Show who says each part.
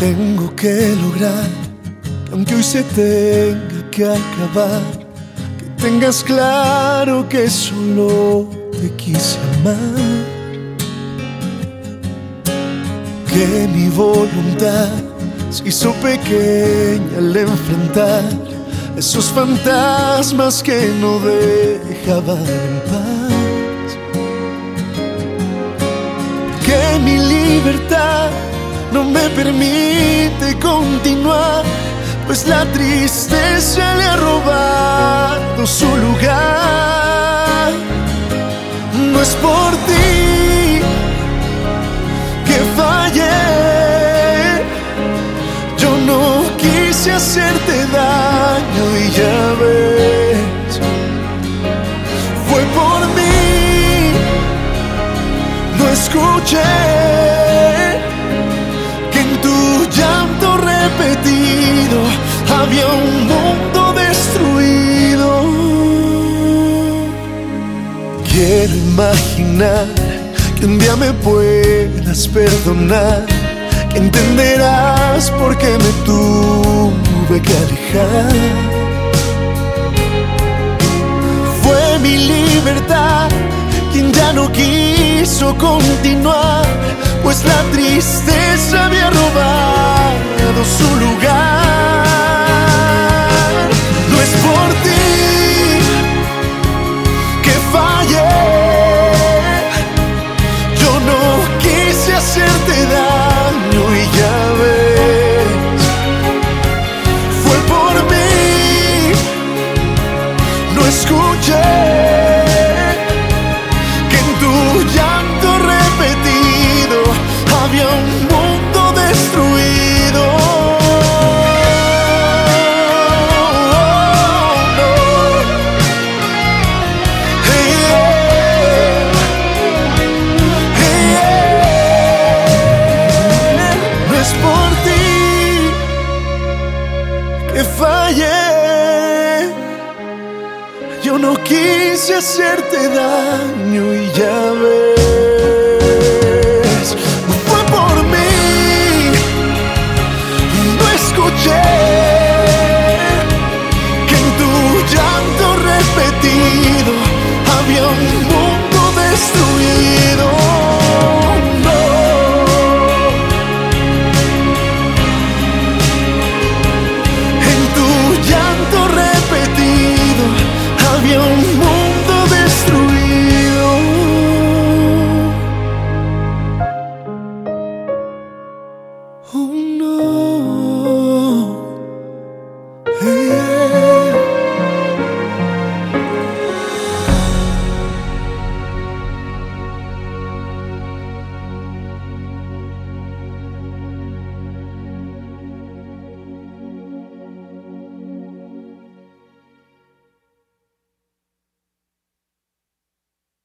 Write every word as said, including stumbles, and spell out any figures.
Speaker 1: Tengo que lograr que aunque hoy se tenga que acabar, que tengas claro que solo te quise amar. Que mi voluntad se hizo pequeña al enfrentar esos fantasmas que no dejaban en paz. Que mi libertad no me permite continuar, pues la tristeza le ha robado su lugar. No es por ti que fallé, yo no quise hacerte daño y ya ves, fue por mí. No escuché que en tu llanto repetido había un mundo destruido. Quiero imaginar que un día me puedas perdonar, que entenderás por qué me tuve que alejar. Fue mi libertad quien ya no quiso continuar, pues la tristeza había robado su lugar. No es por ti que fallé, yo no quise hacerte daño y ya ves, fue por mí. No escuché que en tu llanto repetido había un mundo destruido. Oh, no. Hey, yeah. Hey, yeah. No es por ti que fallé, yo no quise hacerte daño y ya ves.